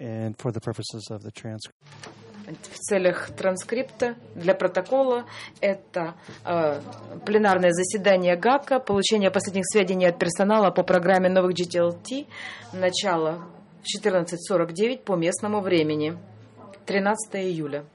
and for the purposes of the transcript. В целях транскрипта для протокола это пленарное заседание ГАКа, получение последних сведений от персонала по программе новых GTLT, начало в 14:49 по местному времени, 13 июля.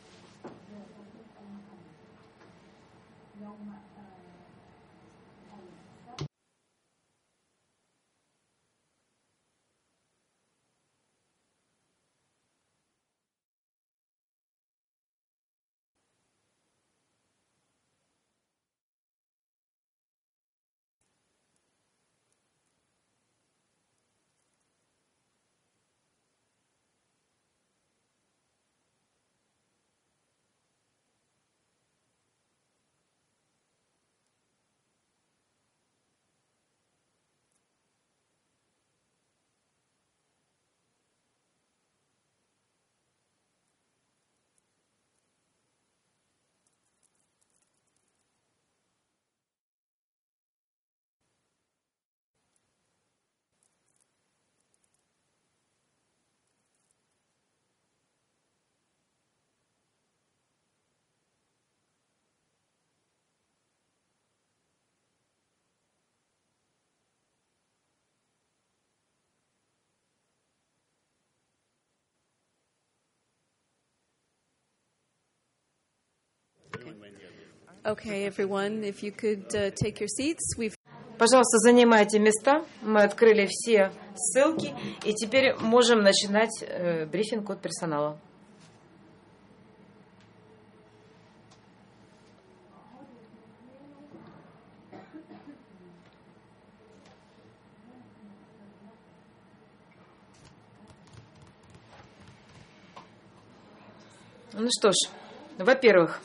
Okay, everyone, if you could take your seats. Пожалуйста, занимайте места. Мы открыли все ссылки, и теперь можем начинать брифинг от персонала. Ну что ж, во-первых,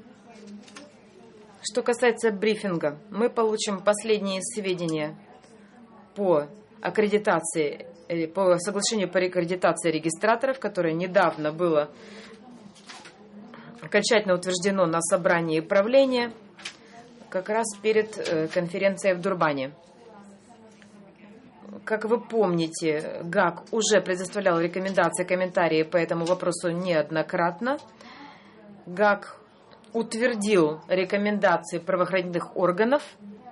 что касается брифинга, мы получим последние сведения по аккредитации, по соглашению по аккредитации регистраторов, которое недавно было окончательно утверждено на собрании правления, как раз перед конференцией в Дурбане. Как вы помните, ГАК уже предоставлял рекомендации, комментарии по этому вопросу неоднократно. ГАК утвердил рекомендации правоохранительных органов,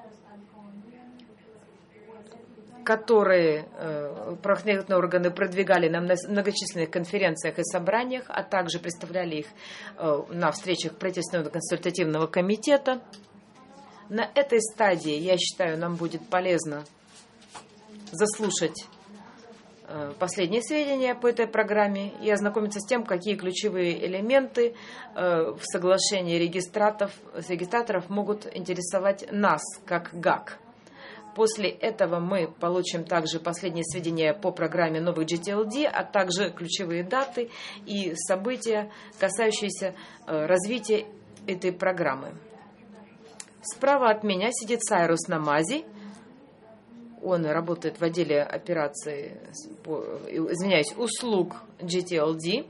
которые правоохранительные органы продвигали на многочисленных конференциях и собраниях, а также представляли их на встречах правительственного консультативного комитета. На этой стадии, я считаю, нам будет полезно заслушать последние сведения по этой программе и ознакомиться с тем, какие ключевые элементы в соглашении регистраторов могут интересовать нас, как ГАК. После этого мы получим также последние сведения по программе новых GTLD, а также ключевые даты и события, касающиеся развития этой программы. Справа от меня сидит Сайрус Намази. Он работает в отделе операций, услуг GTLD.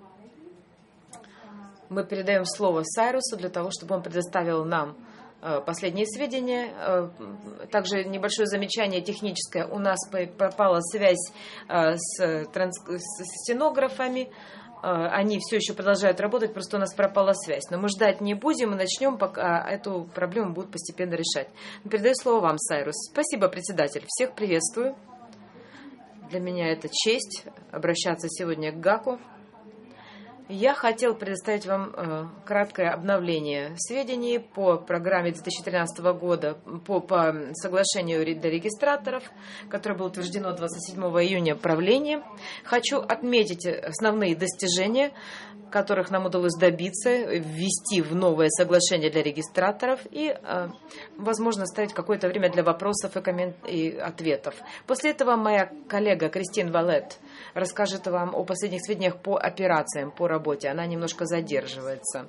Мы передаем слово Сайрусу для того, чтобы он предоставил нам последние сведения. Также небольшое замечание техническое. У нас пропала связь с стенографами. Они все еще продолжают работать, просто у нас пропала связь. Но мы ждать не будем и начнем, пока эту проблему будут постепенно решать. Передаю слово вам, Сайрус. Спасибо, председатель. Всех приветствую. Для меня это честь обращаться сегодня к ГАКу. Я хотел предоставить вам краткое обновление сведений по программе 2013 года по соглашению для регистраторов, которое было утверждено 27 июня правлением. Хочу отметить основные достижения, которых нам удалось добиться, ввести в новое соглашение для регистраторов и, возможно, оставить какое-то время для вопросов и ответов. После этого моя коллега Кристин Валет расскажет вам о последних сведениях по операциям, по работе. Она немножко задерживается.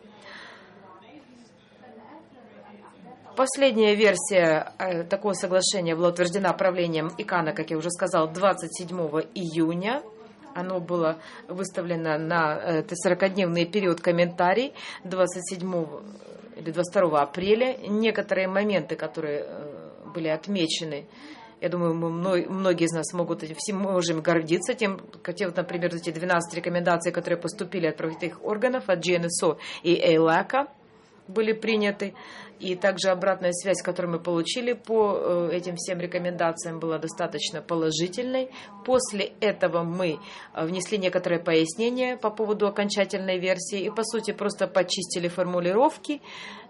Последняя версия такого соглашения была утверждена правлением ИКАНа, как я уже сказал, 27 июня. Оно было выставлено на 40-дневный период комментарий 27 или 22 апреля. Некоторые моменты, которые были отмечены, Я думаю, многие из нас можем гордиться тем, вот, например, эти 12 рекомендаций, которые поступили от правоохранительных органов, от GNSO и EILAC были приняты. И также обратная связь, которую мы получили по этим всем рекомендациям, была достаточно положительной. После этого мы внесли некоторые пояснения по поводу окончательной версии и, по сути, просто почистили формулировки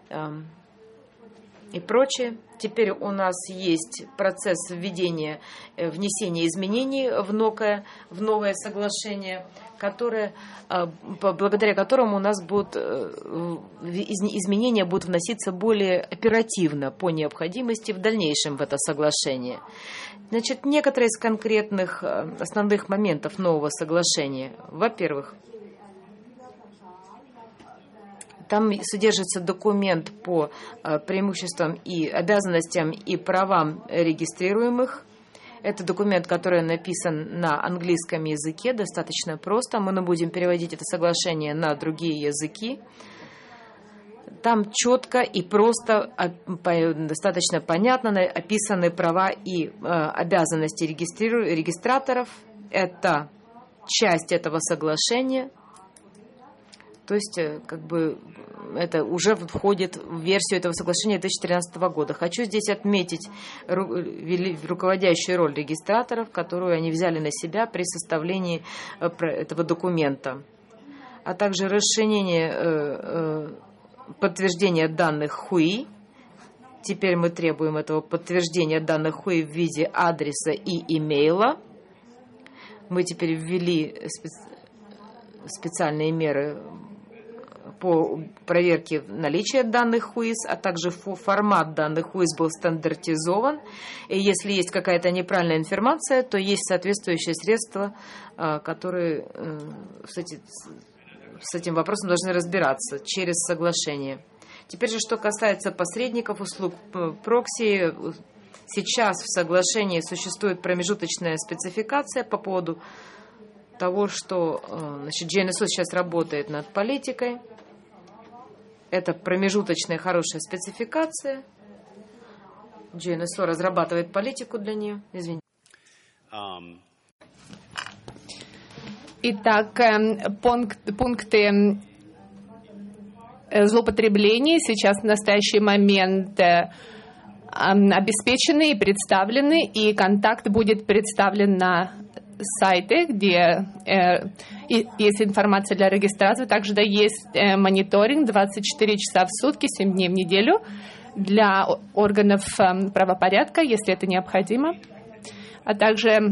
и прочее. Теперь у нас есть процесс внесения изменений в новое соглашение, благодаря которому у нас изменения будут вноситься более оперативно по необходимости в дальнейшем в это соглашение. Значит, некоторые из конкретных основных моментов нового соглашения. Во-первых, там содержится документ по преимуществам и обязанностям и правам регистрируемых. Это документ, который написан на английском языке, достаточно просто. Мы будем переводить это соглашение на другие языки. Там четко и просто, достаточно понятно описаны права и обязанности регистраторов. Это часть этого соглашения. То есть, это уже входит в версию этого соглашения 2013 года. Хочу здесь отметить руководящую роль регистраторов, которую они взяли на себя при составлении этого документа, а также расширение подтверждения данных ХУИ. Теперь мы требуем этого подтверждения данных ХУИ в виде адреса и имейла. Мы теперь ввели специальные меры по проверке наличия данных ХУИС, а также формат данных ХУИС был стандартизован. И если есть какая-то неправильная информация, то есть соответствующие средства, которые с этим вопросом должны разбираться через соглашение. Теперь же, что касается посредников, услуг прокси, сейчас в соглашении существует промежуточная спецификация по поводу того, что GNSO сейчас работает над политикой. Это промежуточная хорошая спецификация. GNSO разрабатывает политику для нее. Извините. Итак, пункты злоупотреблений сейчас в настоящий момент обеспечены и представлены, и контакт будет представлен на сайте, где есть информация для регистрации. Также есть мониторинг 24 часа в сутки, 7 дней в неделю для органов правопорядка, если это необходимо. А также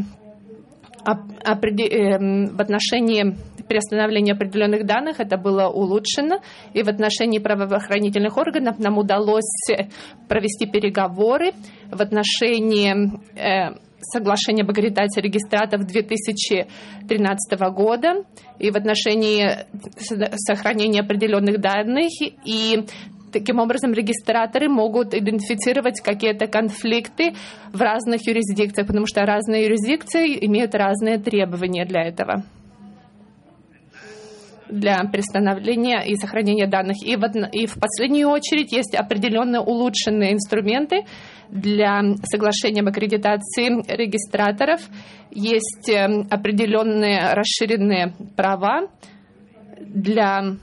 в отношении приостановления определенных данных это было улучшено. И в отношении правоохранительных органов нам удалось провести переговоры в отношении соглашения об аккредитации регистраторов 2013 года и в отношении сохранения определенных данных. И таким образом регистраторы могут идентифицировать какие-то конфликты в разных юрисдикциях, потому что разные юрисдикции имеют разные требования для этого, для приостановления и сохранения данных. И в последнюю очередь есть определенные улучшенные инструменты для соглашения об аккредитации регистраторов. Есть определенные расширенные права для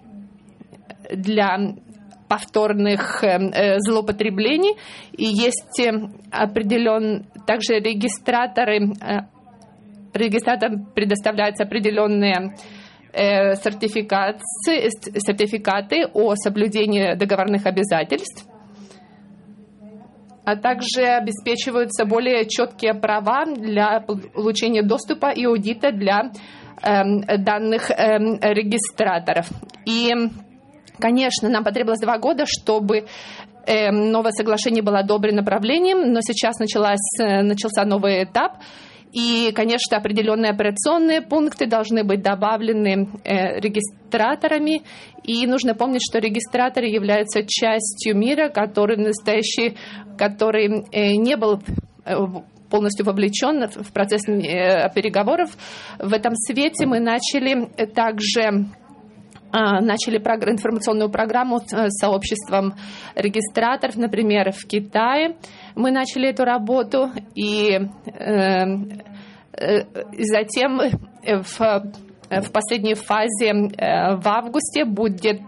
повторных злоупотреблений. И есть также регистраторам предоставляются определенные сертификаты о соблюдении договорных обязательств, а также обеспечиваются более четкие права для получения доступа и аудита для данных регистраторов. И, конечно, нам потребовалось 2 года, чтобы новое соглашение было одобрено правлением, но сейчас начался новый этап. И, конечно, определенные операционные пункты должны быть добавлены регистраторами. И нужно помнить, что регистраторы являются частью мира, который не был полностью вовлечен в процесс переговоров. В этом свете мы начали также начали информационную программу с сообществом регистраторов, например, в Китае. Мы начали эту работу, и затем в последней фазе в августе будет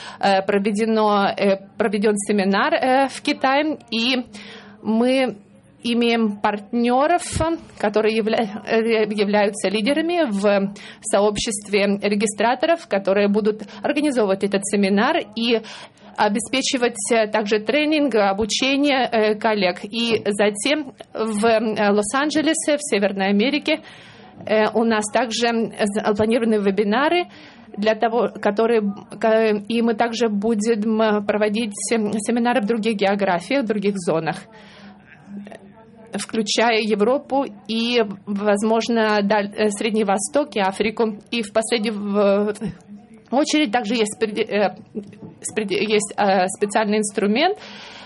проведен семинар в Китае, и мы имеем партнеров, которые являются лидерами в сообществе регистраторов, которые будут организовывать этот семинар и обеспечивать также тренинг, обучение коллег. И затем в Лос-Анджелесе, в Северной Америке, у нас также планированы вебинары, и мы также будем проводить семинары в других географиях, в других зонах, включая Европу и, возможно, Средний Восток и Африку. И в последнюю очередь также есть специальный инструмент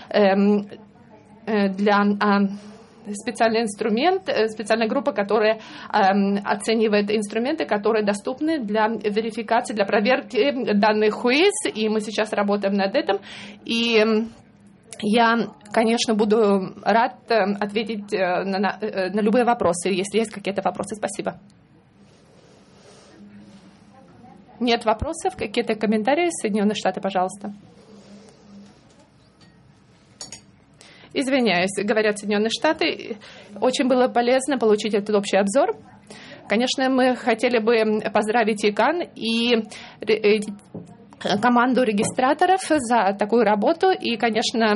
специальная группа, которая оценивает инструменты, которые доступны для верификации, для проверки данных УИС, и мы сейчас работаем над этим. И я, конечно, буду рад ответить на любые вопросы, если есть какие-то вопросы. Спасибо. Нет вопросов? Какие-то комментарии? Соединенные Штаты, пожалуйста. Извиняюсь, говорят Соединенные Штаты. Очень было полезно получить этот общий обзор. Конечно, мы хотели бы поздравить ИКАН и команду регистраторов за такую работу. И, конечно,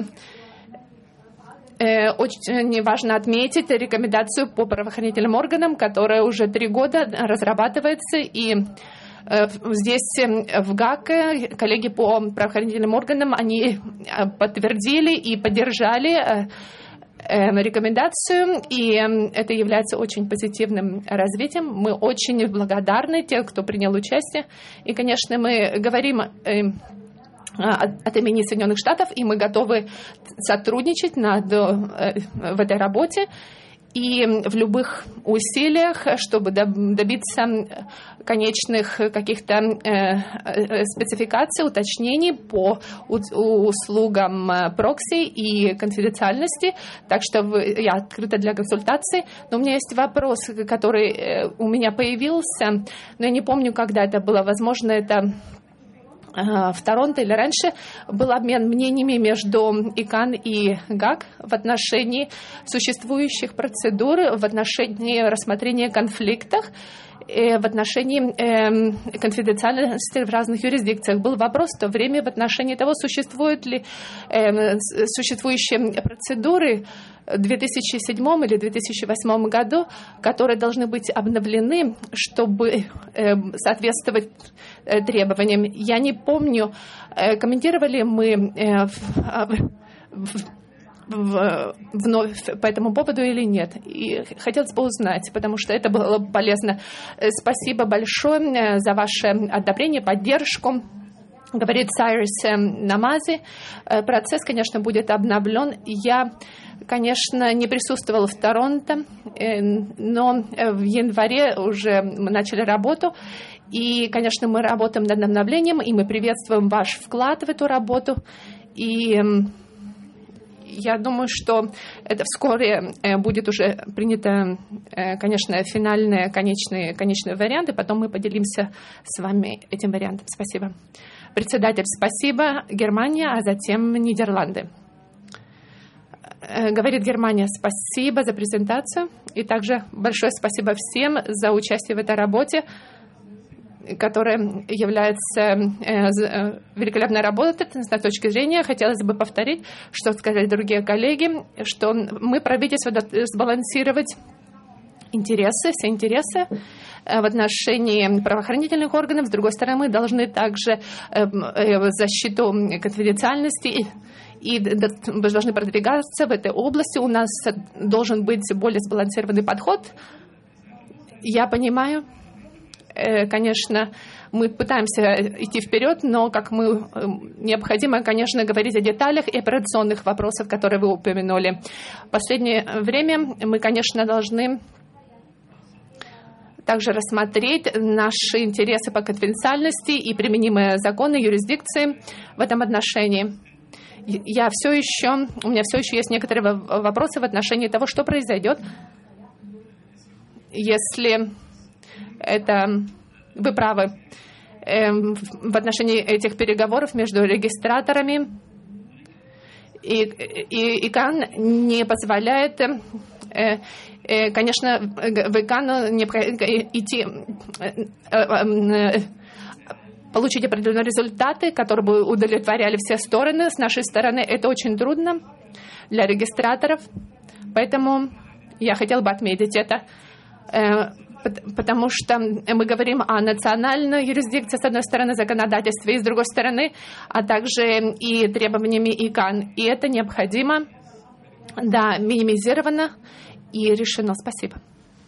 очень важно отметить рекомендацию по правоохранительным органам, которая уже 3 года разрабатывается. И здесь, в ГАК, коллеги по правоохранительным органам, они подтвердили и поддержали рекомендацию, и это является очень позитивным развитием. Мы очень благодарны тем, кто принял участие. И, конечно, мы говорим от имени Соединенных Штатов, и мы готовы сотрудничать в этой работе и в любых усилиях, чтобы добиться конечных каких-то спецификаций, уточнений по услугам прокси и конфиденциальности. Так что я открыта для консультаций. Но у меня есть вопрос, который у меня появился, но я не помню, когда это было. Возможно, это в Торонто или раньше, был обмен мнениями между ИКАН и ГАК в отношении существующих процедур, в отношении рассмотрения конфликтов, в отношении конфиденциальности в разных юрисдикциях. Был вопрос в то время в отношении того, существуют ли существующие процедуры в 2007 или 2008 году, которые должны быть обновлены, чтобы соответствовать требованиям. Я не помню, комментировали мы вновь по этому поводу или нет. И хотелось бы узнать, потому что это было полезно. Спасибо большое за ваше одобрение, поддержку. Говорит Сайрис Намази. Процесс, конечно, будет обновлен. Я, конечно, не присутствовала в Торонто, но в январе уже мы начали работу. И, конечно, мы работаем над обновлением, и мы приветствуем ваш вклад в эту работу. И я думаю, что это вскоре будет уже принято, конечно, финальные, конечные варианты. Потом мы поделимся с вами этим вариантом. Спасибо. Председатель, спасибо. Германия, а затем Нидерланды. Говорит Германия, спасибо за презентацию. И также большое спасибо всем за участие в этой работе, которая является великолепной работой с точки зрения. Хотелось бы повторить, что сказали другие коллеги, что мы, правительство, сбалансировать все интересы в отношении правоохранительных органов. С другой стороны, мы должны также защиту конфиденциальности и должны продвигаться в этой области. У нас должен быть более сбалансированный подход. Я понимаю, конечно, мы пытаемся идти вперед, но необходимо, конечно, говорить о деталях и операционных вопросах, которые вы упомянули. В последнее время мы, конечно, должны также рассмотреть наши интересы по конфиденциальности и применимые законы, юрисдикции в этом отношении. У меня все еще есть некоторые вопросы в отношении того, что произойдет, если это... Вы правы. В отношении этих переговоров между регистраторами и ИКАН не позволяет, конечно, в ИКАН идти, получить определенные результаты, которые бы удовлетворяли все стороны. С нашей стороны это очень трудно для регистраторов, поэтому я хотела бы отметить это. Потому что мы говорим о национальной юрисдикции, с одной стороны, законодательстве, и с другой стороны, а также и требованиями ИКАН. И это необходимо, да, минимизировано и решено. Спасибо.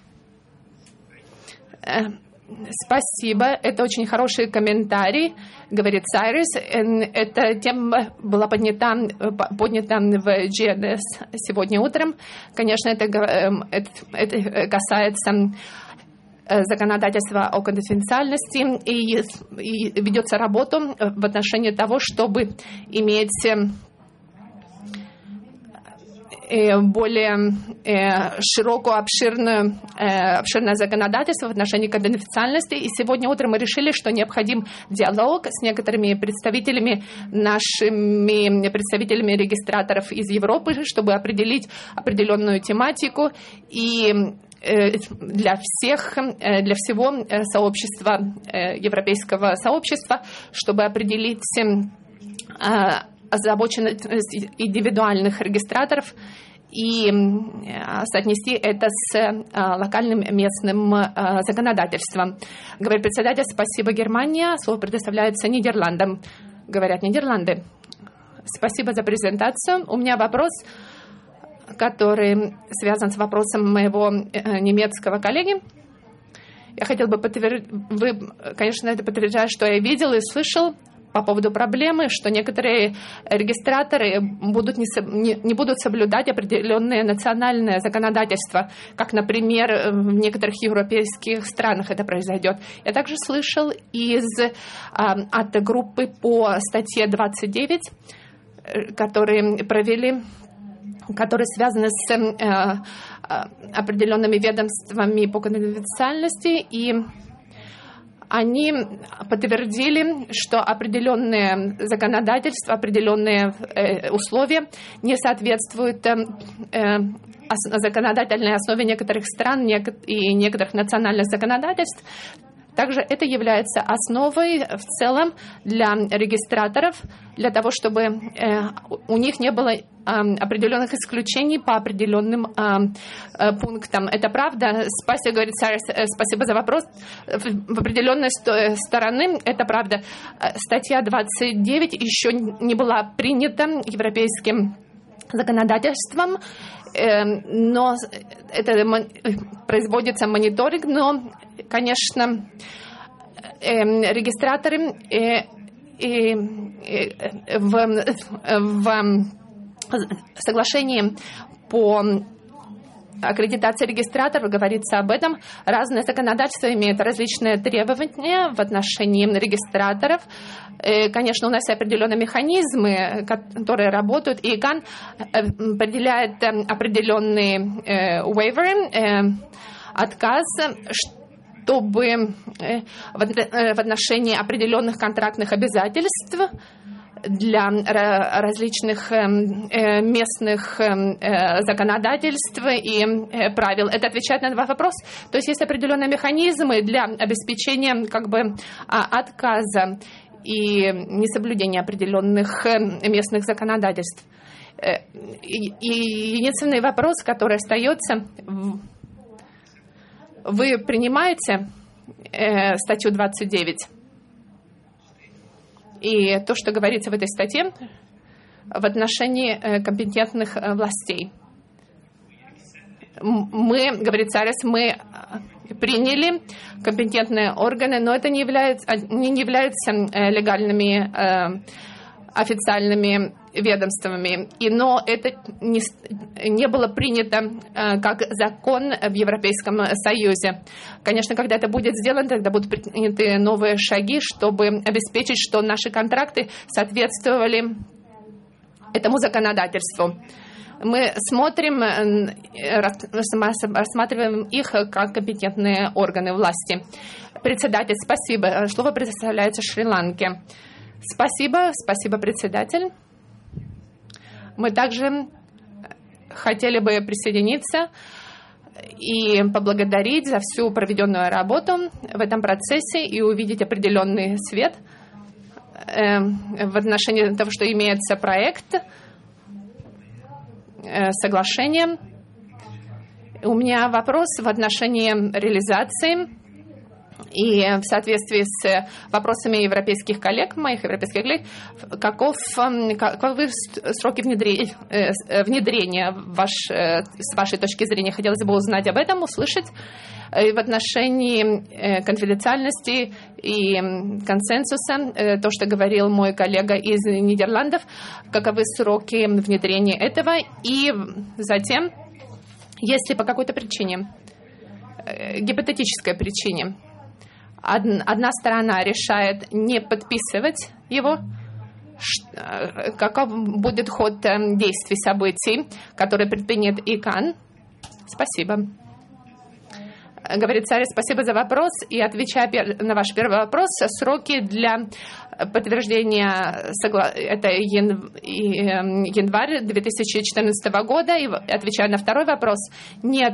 Спасибо. Это очень хороший комментарий, говорит Сайрис. Эта тема была поднята в GNS сегодня утром. Конечно, это касается законодательства о конфиденциальности, и ведется работа в отношении того, чтобы иметь более широкое, обширное законодательство в отношении конфиденциальности. И сегодня утром мы решили, что необходим диалог с некоторыми нашими представителями регистраторов из Европы, чтобы определить определенную тематику и для всего сообщества, европейского сообщества, чтобы определить озабоченность индивидуальных регистраторов и соотнести это с локальным местным законодательством. Говорит председатель, спасибо, Германия. Слово предоставляется Нидерландам. Говорят Нидерланды. Спасибо за презентацию. У меня вопрос, который связан с вопросом моего немецкого коллеги. Я хотел бы подтвердить, вы, конечно, это подтверждаете, что я видел и слышал по поводу проблемы, что некоторые регистраторы не будут соблюдать определенное национальное законодательство, как, например, в некоторых европейских странах это произойдет. Я также слышал от группы по статье 29, которые связаны с определенными ведомствами по конфиденциальности, и они подтвердили, что определенные законодательства, определенные условия не соответствуют законодательной основе некоторых стран и некоторых национальных законодательств. Также это является основой в целом для регистраторов, для того, чтобы у них не было определенных исключений по определенным пунктам. Это правда? Спасибо, говорит Сайрис, спасибо за вопрос. В определенной стороны это правда. Статья 29 еще не была принята европейским законодательством, но это производится мониторинг, но, конечно, регистраторы в соглашении по аккредитации регистраторов говорится об этом. Разные законодательства имеют различные требования в отношении регистраторов. Конечно, у нас есть определенные механизмы, которые работают, и ИКАН определяет определенные waiver, отказ, чтобы в отношении определенных контрактных обязательств для различных местных законодательств и правил. Это отвечает на два вопроса. То есть есть определенные механизмы для обеспечения отказа и несоблюдения определенных местных законодательств. И единственный вопрос, который остается: вы принимаете статью 29? И то, что говорится в этой статье в отношении компетентных властей. Мы, говорит Сайрис, мы приняли компетентные органы, но это не является легальными официальными ведомствами. Но это не было принято как закон в Европейском Союзе. Конечно, когда это будет сделано, тогда будут приняты новые шаги, чтобы обеспечить, что наши контракты соответствовали этому законодательству. Мы рассматриваем их как компетентные органы власти. Председатель, спасибо. Слово предоставляется Шри-Ланке. Спасибо, председатель. Мы также хотели бы присоединиться и поблагодарить за всю проведенную работу в этом процессе и увидеть определенный свет в отношении того, что имеется проект соглашения. У меня вопрос в отношении реализации и в соответствии с вопросами европейских коллег, моих европейских коллег, каковы сроки внедрения с вашей точки зрения? Хотелось бы узнать об этом, услышать. В отношении конфиденциальности и консенсуса, то, что говорил мой коллега из Нидерландов, каковы сроки внедрения этого, и затем, если по какой-то причине, гипотетической причине, одна сторона решает не подписывать его, каков будет ход действий, событий, которые предпринят ИКАН? Спасибо. Говорит царь, спасибо за вопрос. И отвечая на ваш первый вопрос, сроки для подтверждения, это январь 2014 года. И отвечая на второй вопрос, нет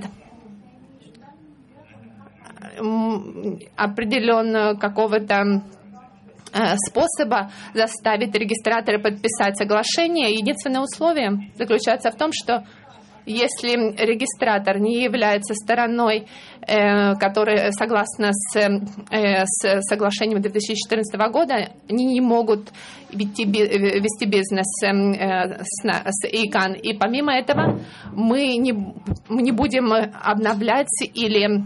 определенного какого-то способа заставить регистратора подписать соглашение. Единственное условие заключается в том, что если регистратор не является стороной, которая согласна с соглашением 2014 года, они не могут вести бизнес с ИКАН. И помимо этого мы не будем обновлять или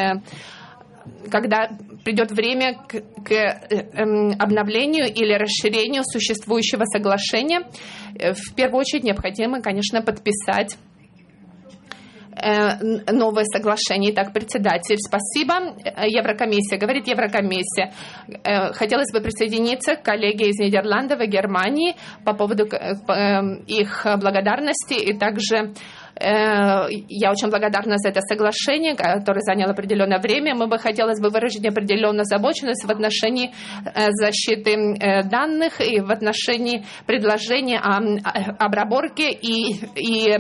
когда придет время к обновлению или расширению существующего соглашения, в первую очередь необходимо, конечно, подписать новое соглашение. Итак, председатель, спасибо. Еврокомиссия. Говорит Еврокомиссия. Хотелось бы присоединиться к коллеге из Нидерландов и Германии по поводу их благодарности. И также я очень благодарна за это соглашение, которое заняло определенное время. Мы бы хотелось бы выразить определенную озабоченность в отношении защиты данных и в отношении предложения о обработке и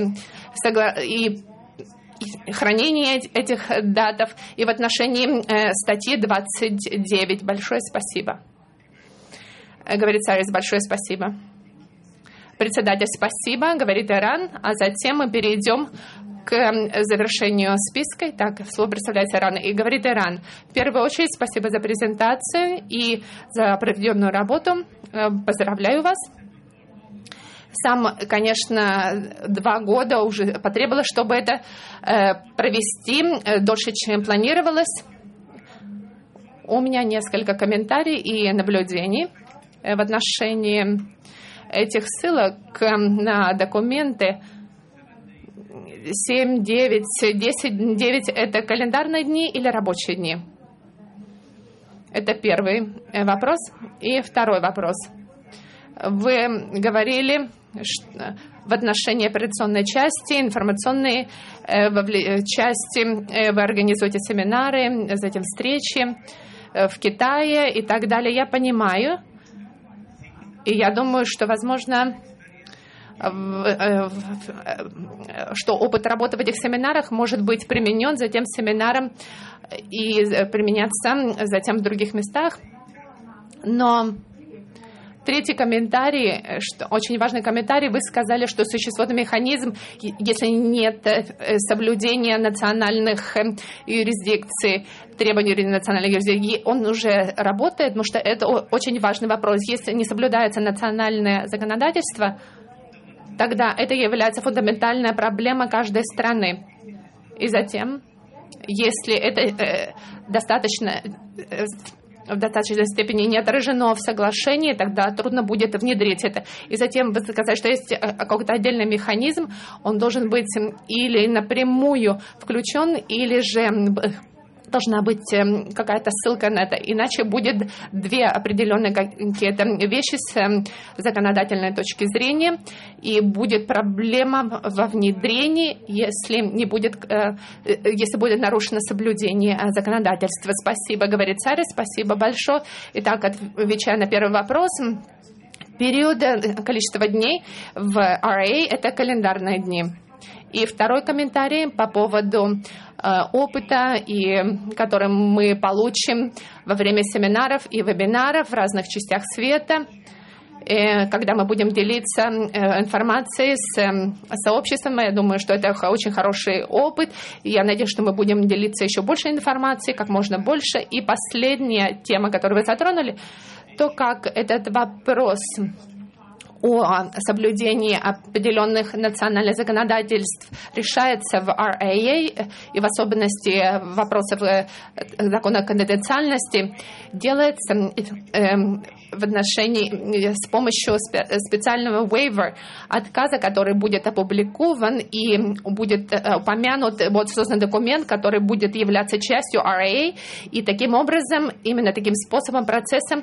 хранение этих датов и в отношении статьи 29. Большое спасибо. Говорит Сарис, большое спасибо. Председатель, спасибо, говорит Иран, а затем мы перейдем к завершению списка. Так, слово представляется Иран. И говорит Иран, в первую очередь, спасибо за презентацию и за проведенную работу. Поздравляю вас. Сам, конечно, 2 года уже потребовалось, чтобы это провести дольше, чем планировалось. У меня несколько комментариев и наблюдений в отношении этих ссылок на документы. 7, 9, 10, 9 – это календарные дни или рабочие дни? Это первый вопрос. И второй вопрос. Вы говорили в отношении операционной части, информационной части, вы организуете семинары, затем встречи в Китае и так далее. Я понимаю, и я думаю, что, возможно, что опыт работы в этих семинарах может быть применен затем семинаром и применяться затем в других местах. Но третий комментарий, очень важный комментарий, вы сказали, что существует механизм, если нет соблюдения национальных юрисдикций, требований национальной юрисдикции, он уже работает, потому что это очень важный вопрос. Если не соблюдается национальное законодательство, тогда это является фундаментальная проблема каждой страны. И затем, если это достаточно в достаточной степени не отражено в соглашении, тогда трудно будет внедрить это. И затем сказать, что есть какой-то отдельный механизм, он должен быть или напрямую включен, или же должна быть какая-то ссылка на это. Иначе будет две определенные какие-то вещи с законодательной точки зрения, и будет проблема во внедрении, если будет нарушено соблюдение законодательства. Спасибо, говорит царь, спасибо большое. Итак, отвечая на первый вопрос, период, количество дней в RA – это календарные дни. И второй комментарий по поводу опыта, который мы получим во время семинаров и вебинаров в разных частях света, когда мы будем делиться информацией с сообществом. Я думаю, что это очень хороший опыт. Я надеюсь, что мы будем делиться еще больше информации, как можно больше. И последняя тема, которую вы затронули, то, как этот вопрос о соблюдении определенных национальных законодательств решается в RAA, и в особенности вопросов закона конфиденциальности, делается в отношении с помощью специального waiver, отказа, который будет опубликован и будет упомянут, будет создан документ, который будет являться частью RAA, и таким образом, именно таким способом, процессом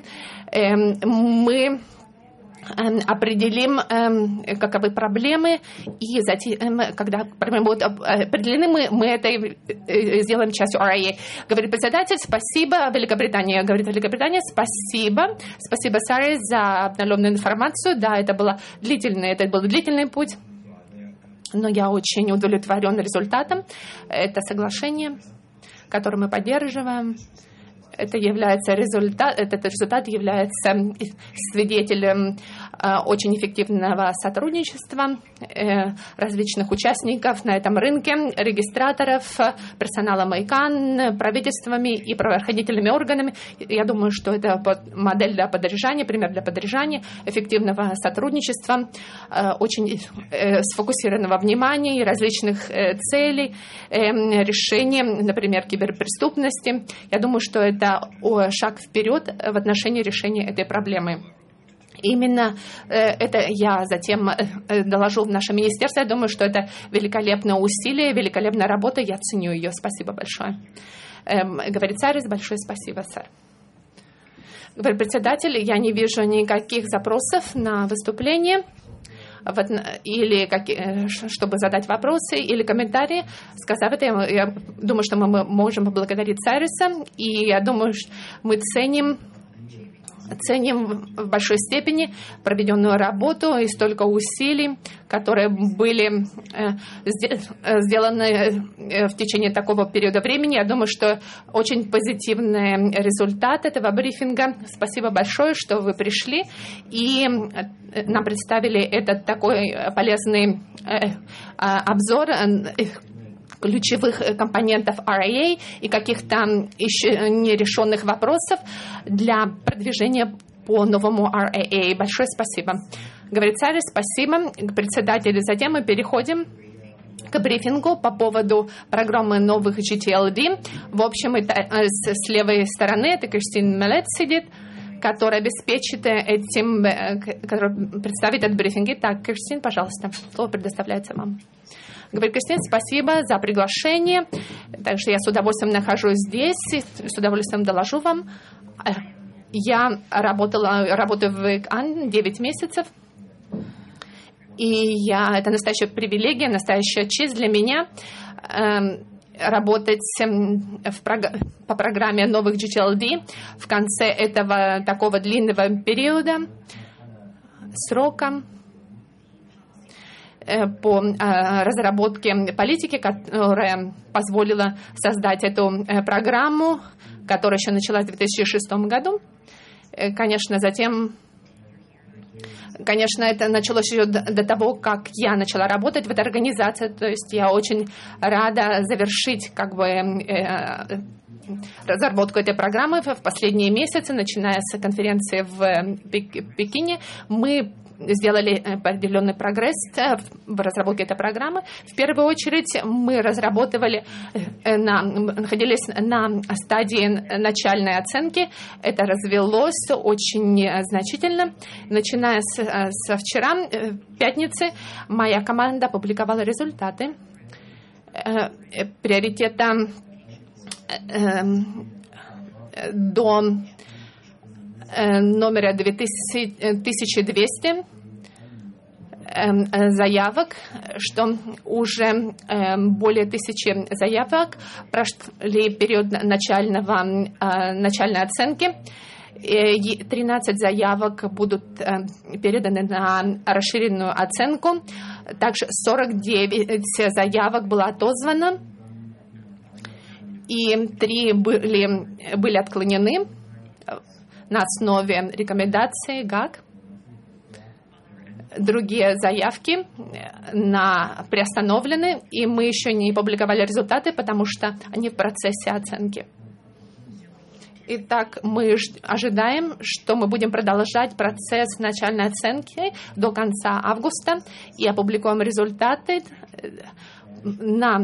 мы определим, каковы проблемы, и затем, когда проблемы будут определены, мы это сделаем частью RAA. Говорит председатель, спасибо, Великобритания. Говорит Великобритания, спасибо. Спасибо, Саре, за обновленную информацию. Да, это был длительный путь, но я очень удовлетворен результатом. Это соглашение, которое мы поддерживаем. Этот результат является свидетелем очень эффективного сотрудничества различных участников на этом рынке, регистраторов, персонала МАИКАН, правительствами и правоохранительными органами. Я думаю, что это модель для поддержания, пример для поддержания эффективного сотрудничества, очень сфокусированного внимания и различных целей, решения, например, киберпреступности. Я думаю, что это шаг вперед в отношении решения этой проблемы. Именно это я затем доложу в наше министерство. Я думаю, что это великолепное усилие, великолепная работа. Я ценю ее. Спасибо большое. Говорит царь, большое спасибо, сэр. Говорит председатель, я не вижу никаких запросов на выступление, или чтобы задать вопросы или комментарии. Сказав это, я думаю, что мы можем поблагодарить Сайруса, и я думаю, что мы ценим в большой степени проведенную работу и столько усилий, которые были сделаны в течение такого периода времени. Я думаю, что очень позитивный результат этого брифинга. Спасибо большое, что вы пришли и нам представили этот такой полезный обзор ключевых компонентов RAA и каких-то еще нерешенных вопросов для продвижения по новому RAA. Большое спасибо. Говорит царь, спасибо. Председатель, затем мы переходим к брифингу по поводу программы новых GTLD. В общем, с левой стороны это Кристин Мелет сидит, который обеспечит этим, который представит этот брифинг. Так, Кристин, пожалуйста, слово предоставляется вам. Говорит Кристин, спасибо за приглашение. Также я с удовольствием нахожусь здесь, с удовольствием доложу вам. Я работаю в ИКАН 9 месяцев. И это настоящая привилегия, настоящая честь для меня работать по программе новых GTLD в конце этого такого длинного периода, срока, по разработке политики, которая позволила создать эту программу, которая еще началась в 2006 году. Конечно, это началось еще до того, как я начала работать в этой организации. То есть я очень рада завершить разработку этой программы в последние месяцы, начиная с конференции в Пекине. Мы сделали определенный прогресс в разработке этой программы. В первую очередь мы находились на стадии начальной оценки. Это развелось очень значительно. Начиная со вчера, пятницы, моя команда опубликовала результаты приоритета до номера 2200 заявок, что уже более 1000 заявок прошли период начальной оценки. 13 заявок будут переданы на расширенную оценку. Также 49 заявок было отозвано, и 3 были отклонены на основе рекомендаций ГАК. Другие заявки приостановлены, и мы еще не публиковали результаты, потому что они в процессе оценки. Итак, мы ожидаем, что мы будем продолжать процесс начальной оценки до конца августа и опубликуем результаты на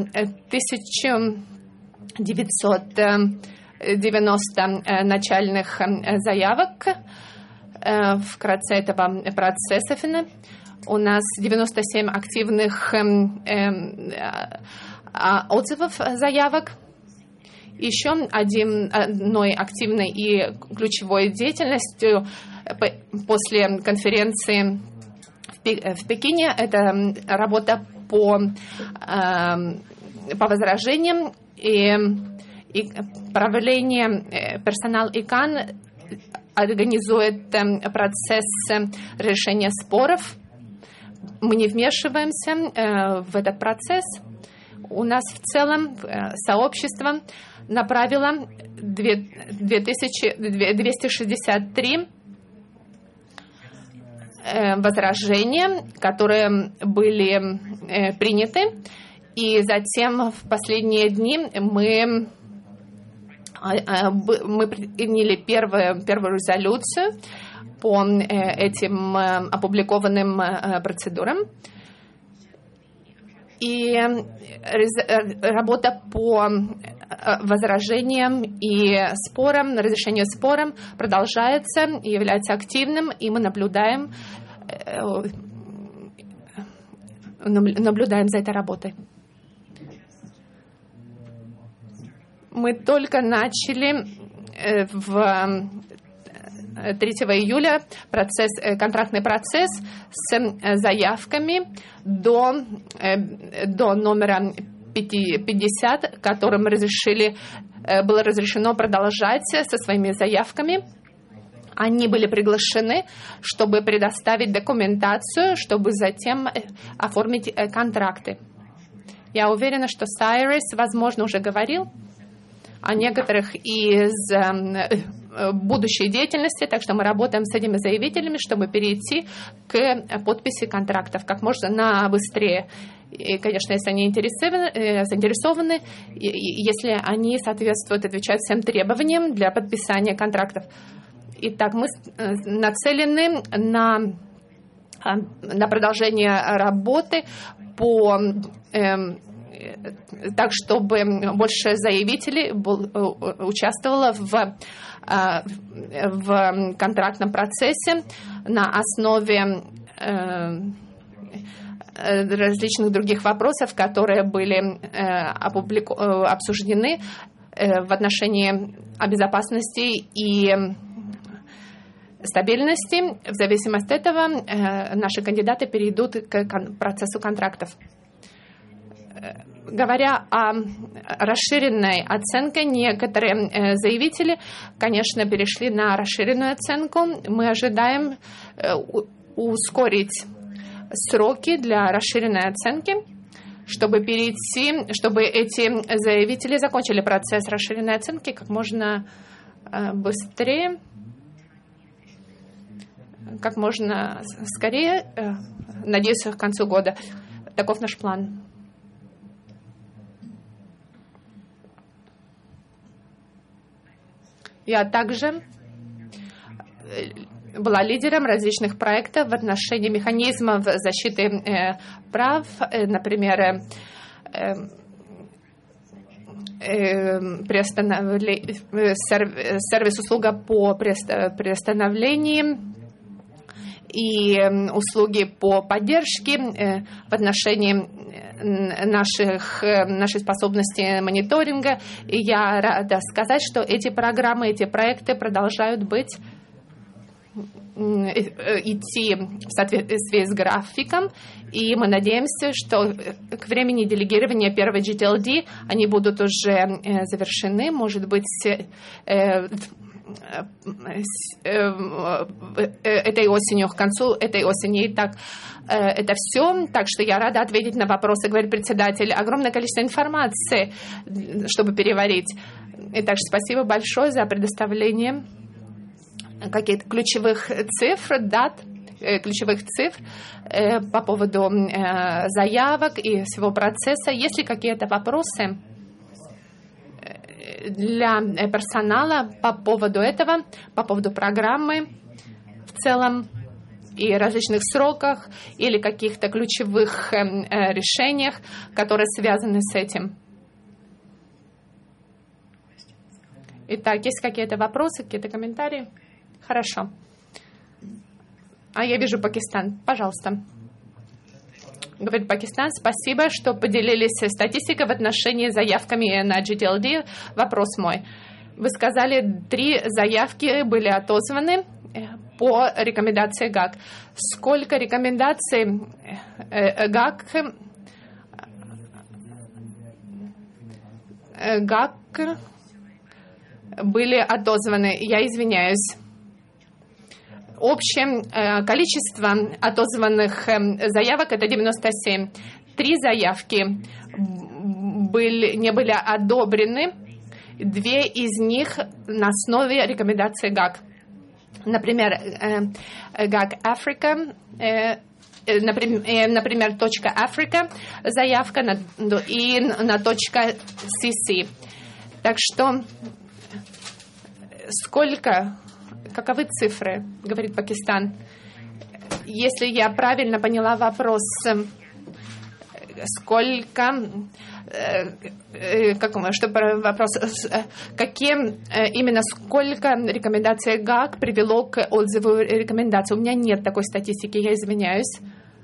1990 начальных заявок. Вкратце этого процесса у нас 97 активных отзывов заявок. Еще одной активной и ключевой деятельностью после конференции в Пекине это работа по возражениям и правление персонал ИКАН организует процесс решения споров. Мы не вмешиваемся в этот процесс. У нас в целом сообщество направило 2263 возражения, которые были приняты. И затем в последние дни мы приняли первую резолюцию по этим опубликованным процедурам. И работа по возражениям и спорам, разрешению спорам продолжается и является активным, и мы наблюдаем за этой работой. Мы только начали 3 июля контрактный процесс с заявками до номера 50, которым было разрешено продолжать со своими заявками. Они были приглашены, чтобы предоставить документацию, чтобы затем оформить контракты. Я уверена, что Сайрис, возможно, уже говорил о некоторых из будущей деятельности, так что мы работаем с этими заявителями, чтобы перейти к подписи контрактов как можно быстрее. И, конечно, если они заинтересованы, если они соответствуют, отвечают всем требованиям для подписания контрактов. Итак, мы нацелены на продолжение работы так, чтобы больше заявителей участвовало в контрактном процессе на основе различных других вопросов, которые были обсуждены в отношении безопасности и стабильности. В зависимости от этого наши кандидаты перейдут к процессу контрактов. Говоря о расширенной оценке, некоторые заявители, конечно, перешли на расширенную оценку. Мы ожидаем ускорить сроки для расширенной оценки, чтобы эти заявители закончили процесс расширенной оценки как можно быстрее, как можно скорее, надеюсь, к концу года. Таков наш план. Я также была лидером различных проектов в отношении механизмов защиты прав, например, сервис-услуга по приостановлению и услуги по поддержке в отношении нашей способности мониторинга. И я рада сказать, что эти программы, эти проекты продолжают идти в соответствии с графиком, и мы надеемся, что к времени делегирования первой GTLD они будут уже завершены, может быть, этой осенью, к концу этой осени. Итак, это все. Так что я рада ответить на вопросы, говорит председатель. Огромное количество информации, чтобы переварить. Итак, спасибо большое за предоставление каких-то ключевых цифр, дат, ключевых цифр по поводу заявок и всего процесса. Есть ли какие-то вопросы для персонала по поводу этого, по поводу программы в целом и различных сроках или каких-то ключевых решениях, которые связаны с этим? Итак, есть какие-то вопросы, какие-то комментарии? Хорошо. А я вижу Пакистан. Пожалуйста. Говорит Пакистан, спасибо, что поделились статистикой в отношении заявками на GTLD. Вопрос мой. Вы сказали, 3 заявки были отозваны по рекомендации ГАК. Сколько рекомендаций ГАК были отозваны? Я извиняюсь. Общее количество отозванных заявок – это 97. 3 заявки не были одобрены, 2 из них на основе рекомендации ГАК. Например, ГАК Африка, например, точка Африка заявка и на точка CC. Так что каковы цифры, говорит Пакистан? Если я правильно поняла вопрос, сколько рекомендаций ГАК привело к отзыву рекомендаций? У меня нет такой статистики, я извиняюсь.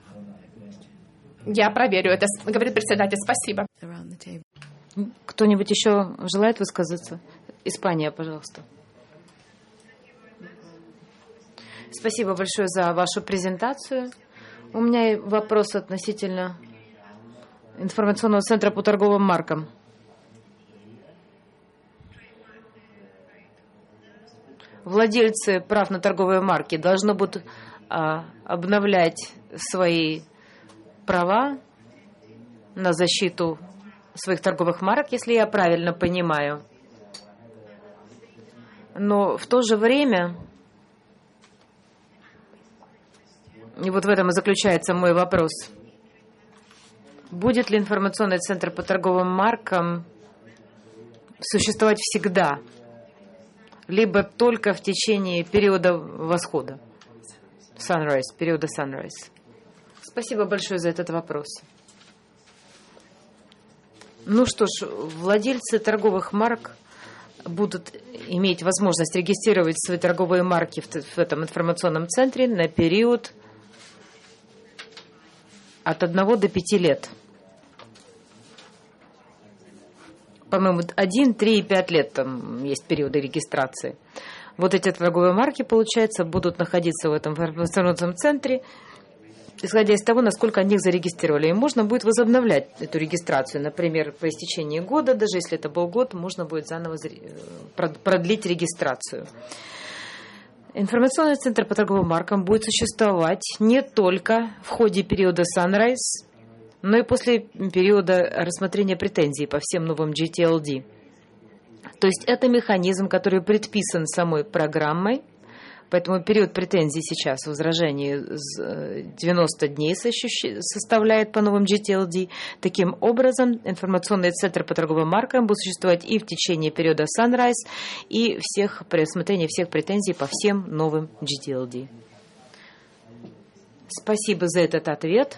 Я проверю это, говорит председатель. Спасибо. Кто-нибудь еще желает высказаться? Испания, пожалуйста. Спасибо большое за вашу презентацию. У меня вопрос относительно информационного центра по торговым маркам. Владельцы прав на торговые марки должны будут обновлять свои права на защиту своих торговых марок, если я правильно понимаю. Но в то же время, и вот в этом и заключается мой вопрос, будет ли информационный центр по торговым маркам существовать всегда, либо только в течение периода восхода, периода Sunrise? Спасибо большое за этот вопрос. Ну что ж, владельцы торговых марок будут иметь возможность регистрировать свои торговые марки в этом информационном центре на период от 1 до 5 лет. По-моему, 1, 3 и 5 лет там есть периоды регистрации. Вот эти торговые марки, получается, будут находиться в этом информационном центре, исходя из того, насколько они их зарегистрировали. И можно будет возобновлять эту регистрацию. Например, по истечении года, даже если это был год, можно будет заново продлить регистрацию. Информационный центр по торговым маркам будет существовать не только в ходе периода Sunrise, но и после периода рассмотрения претензий по всем новым GTLD. То есть это механизм, который предписан самой программой Поэтому период претензий сейчас, возражений 90 дней составляет по новым GTLD. Таким образом, информационный центр по торговым маркам будет существовать и в течение периода Sunrise, и при рассмотрении всех претензий по всем новым GTLD. Спасибо за этот ответ.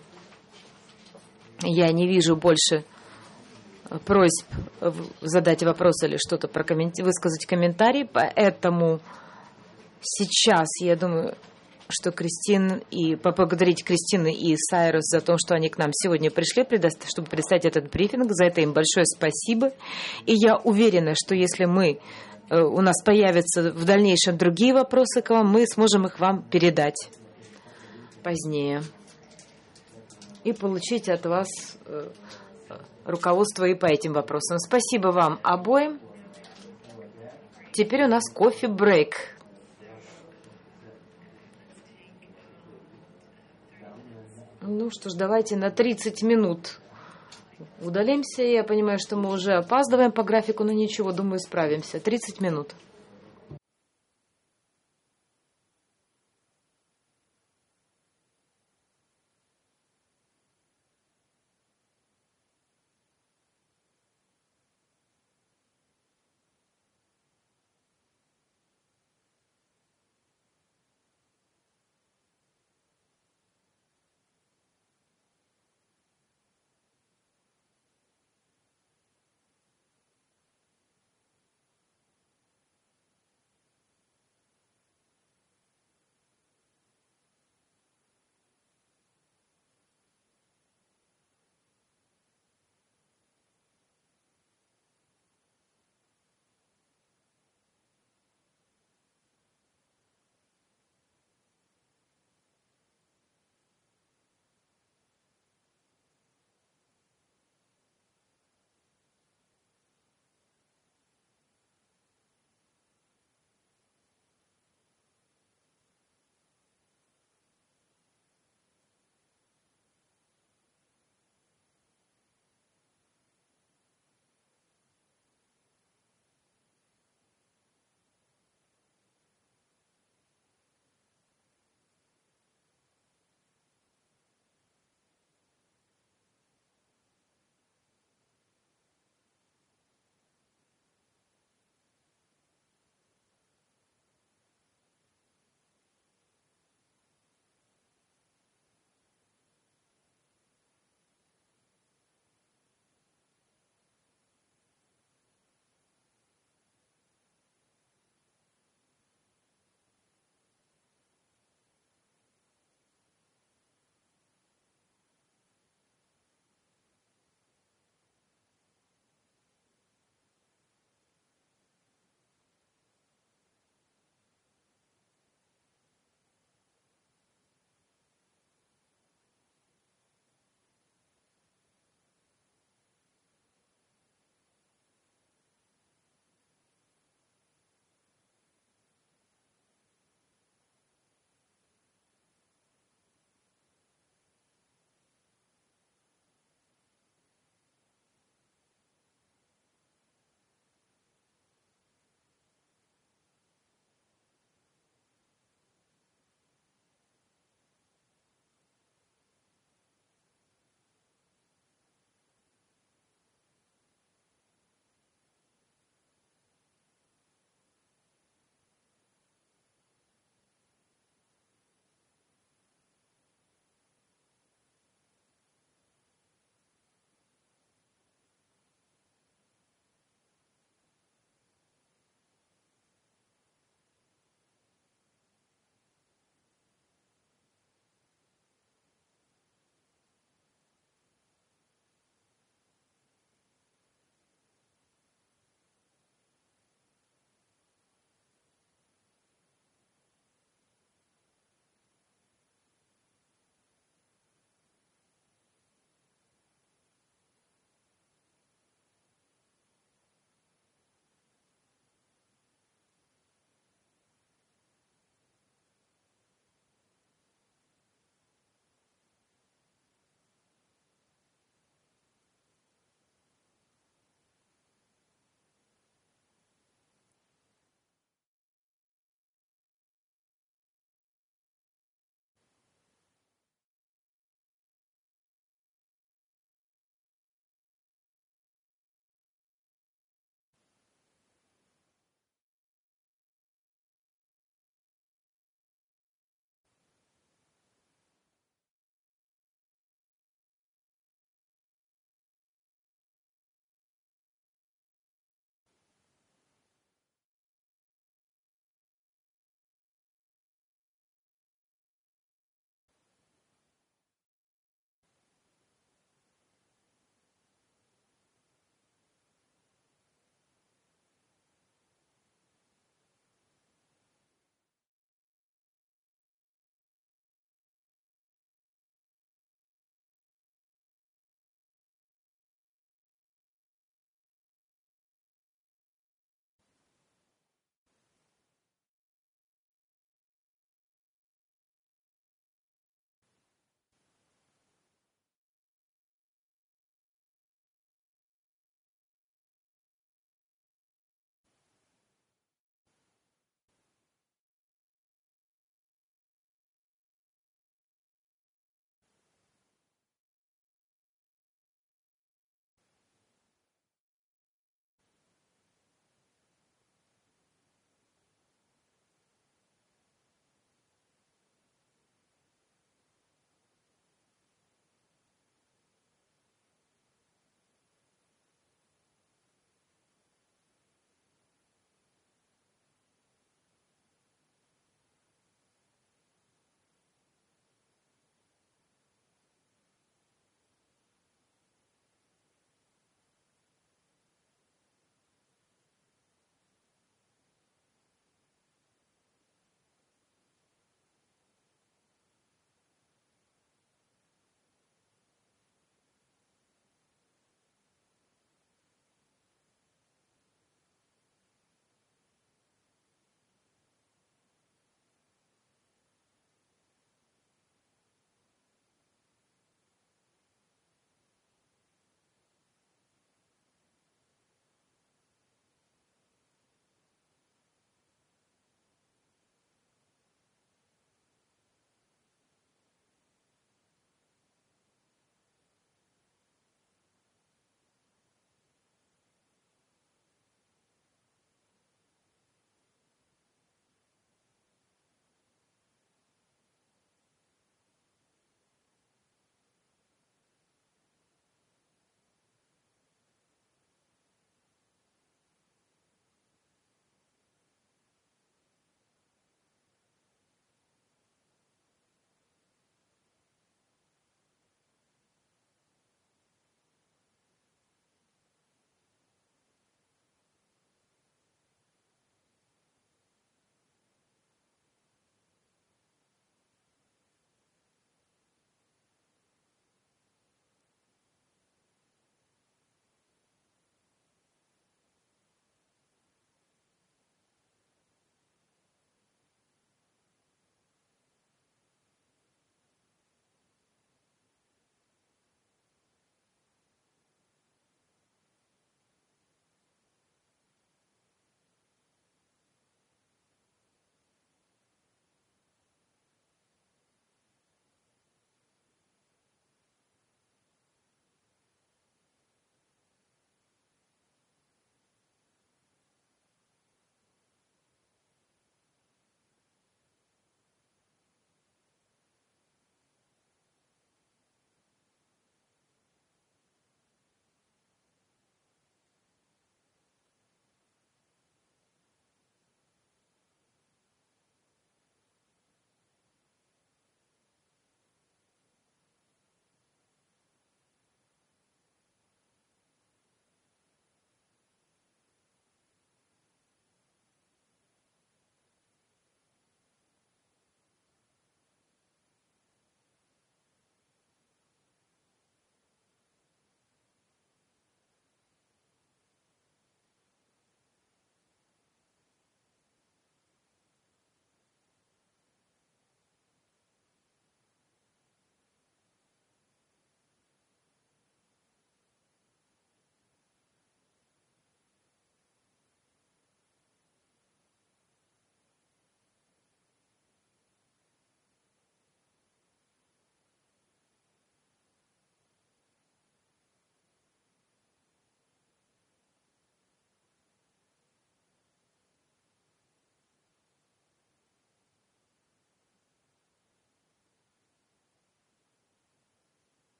Я не вижу больше просьб задать вопрос или что-то высказать комментарий, поэтому сейчас я думаю, что поблагодарить Кристину и Сайрус за то, что они к нам сегодня пришли, чтобы представить этот брифинг. За это им большое спасибо. И я уверена, что если у нас появятся в дальнейшем другие вопросы к вам, мы сможем их вам передать позднее и получить от вас руководство и по этим вопросам. Спасибо вам обоим. Теперь у нас кофе-брейк. Ну что ж, давайте на 30 минут удалимся. Я понимаю, что мы уже опаздываем по графику, но ничего, думаю, справимся. 30 минут.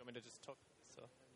me to just talk? So.